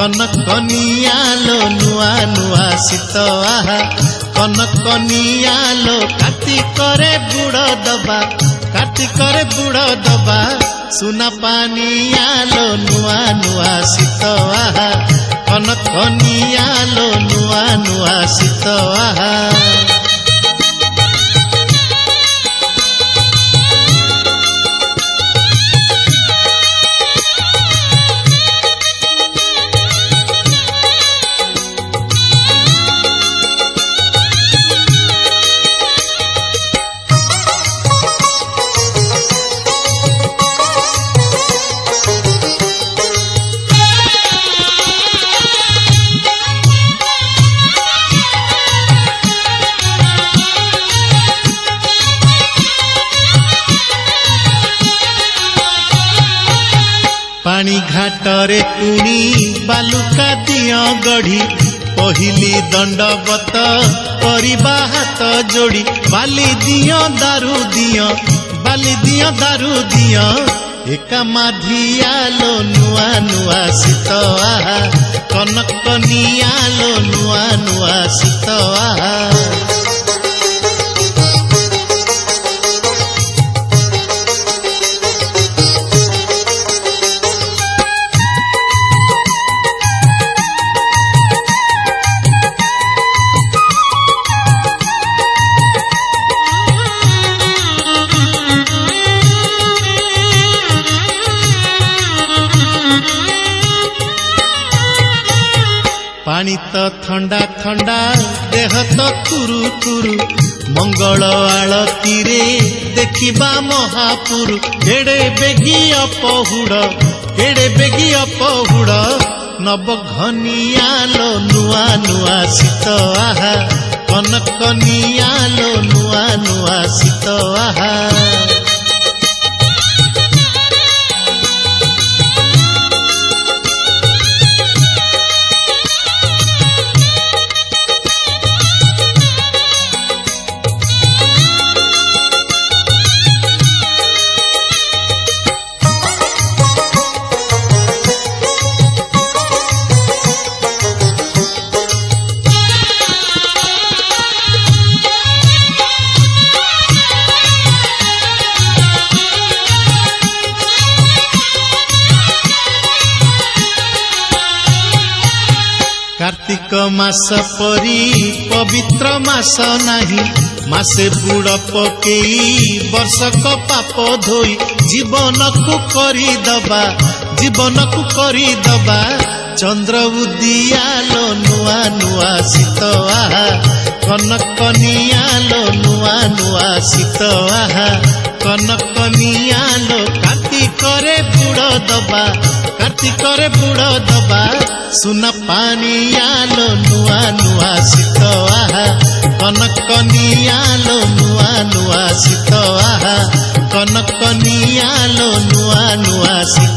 कनकनियालो नुआ नुआ शीत आहा कनकनियालो कार्तिकरे बुड़ दबा सुना पानियालो नुआ नुआ शीत आहा कनकनियालो नुआ नुआ शीत आहा पानी घाटरे पुणी बालुका दियो गढ़ी पहिली दंडवत करबा हाथ जोड़ी बाली दियो दारू दियो एका माधियालो नुआ नुआ शीत आहा कनकनियालो नुआ नुआ शीत आहा पानी तो ठंडा ठंडा देह तो तुरु तुरु मंगल आलती रे देखिबा महापुरु एड़े बेगी अपहुड़ नव घनियालो नुआ नुआ शीत आहा कनकनियालो नुआ नुआ शीत आहा कार्तिक मास परी पवित्र मास नाही मासे बुड़ पकेई वर्षक पाप धोई जीवन को करी दबा चंद्र उदियालो नुआ नुआ शीत आहा कनकनियालो नुआ नुआ शीत आहा कनकनियालो कार्तिकरे बुड़ दबा सुना पानियालो नुआ नुआ शीत आहा कनकनियालो नुआ नुआ शीत आहा कनकनियालो नुआ नुआ शीत